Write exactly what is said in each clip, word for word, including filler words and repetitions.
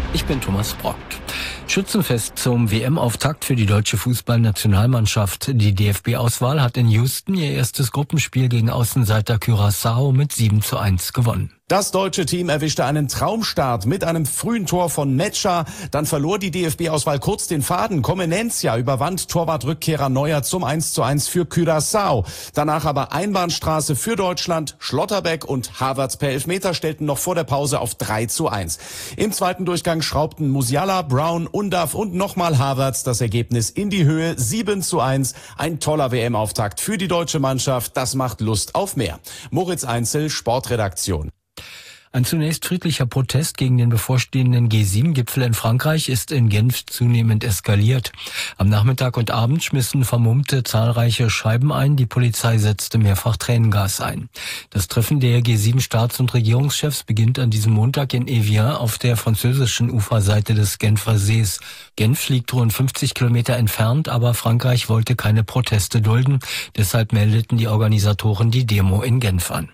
Ich bin Thomas Brockt. Schützenfest zum W M-Auftakt für die deutsche Fußballnationalmannschaft. Die D F B-Auswahl hat in Houston ihr erstes Gruppenspiel gegen Außenseiter Curaçao mit sieben zu eins gewonnen. Das deutsche Team erwischte einen Traumstart mit einem frühen Tor von Metscher. Dann verlor die D F B-Auswahl kurz den Faden. Comenencia überwand Torwartrückkehrer Neuer zum eins zu eins für Curaçao. Danach aber Einbahnstraße für Deutschland. Schlotterbeck und Havertz per Elfmeter stellten noch vor der Pause auf drei zu eins. Im zweiten Durchgang schraubten Musiala, Brown, Undav und nochmal Havertz das Ergebnis in die Höhe. sieben zu eins. Ein toller W M-Auftakt für die deutsche Mannschaft. Das macht Lust auf mehr. Moritz Einzel, Sportredaktion. Ein zunächst friedlicher Protest gegen den bevorstehenden G sieben Gipfel in Frankreich ist in Genf zunehmend eskaliert. Am Nachmittag und Abend schmissen Vermummte zahlreiche Scheiben ein, die Polizei setzte mehrfach Tränengas ein. Das Treffen der G sieben Staats- und Regierungschefs beginnt an diesem Montag in Evian auf der französischen Uferseite des Genfer Sees. Genf liegt rund fünfzig Kilometer entfernt, aber Frankreich wollte keine Proteste dulden. Deshalb meldeten die Organisatoren die Demo in Genf an.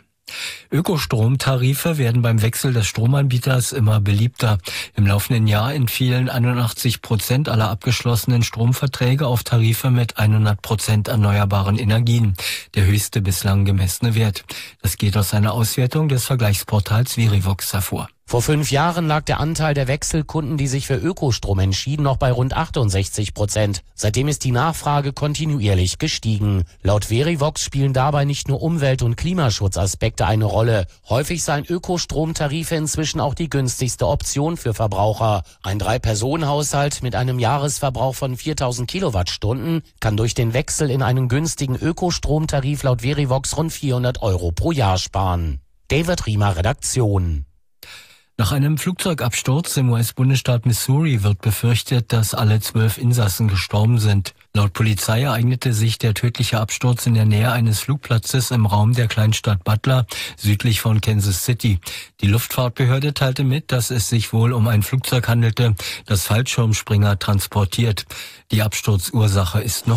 Ökostromtarife werden beim Wechsel des Stromanbieters immer beliebter. Im laufenden Jahr entfielen einundachtzig Prozent aller abgeschlossenen Stromverträge auf Tarife mit hundert Prozent erneuerbaren Energien, der höchste bislang gemessene Wert. Das geht aus einer Auswertung des Vergleichsportals Verivox hervor. Vor fünf Jahren lag der Anteil der Wechselkunden, die sich für Ökostrom entschieden, noch bei rund achtundsechzig Prozent. Seitdem ist die Nachfrage kontinuierlich gestiegen. Laut Verivox spielen dabei nicht nur Umwelt- und Klimaschutzaspekte eine Rolle. Häufig seien Ökostromtarife inzwischen auch die günstigste Option für Verbraucher. Ein Drei-Personen-Haushalt mit einem Jahresverbrauch von viertausend Kilowattstunden kann durch den Wechsel in einen günstigen Ökostromtarif laut Verivox rund vierhundert Euro pro Jahr sparen. David Riemer, Redaktion. Nach einem Flugzeugabsturz im U S-Bundesstaat Missouri wird befürchtet, dass alle zwölf Insassen gestorben sind. Laut Polizei ereignete sich der tödliche Absturz in der Nähe eines Flugplatzes im Raum der Kleinstadt Butler, südlich von Kansas City. Die Luftfahrtbehörde teilte mit, dass es sich wohl um ein Flugzeug handelte, das Fallschirmspringer transportiert. Die Absturzursache ist noch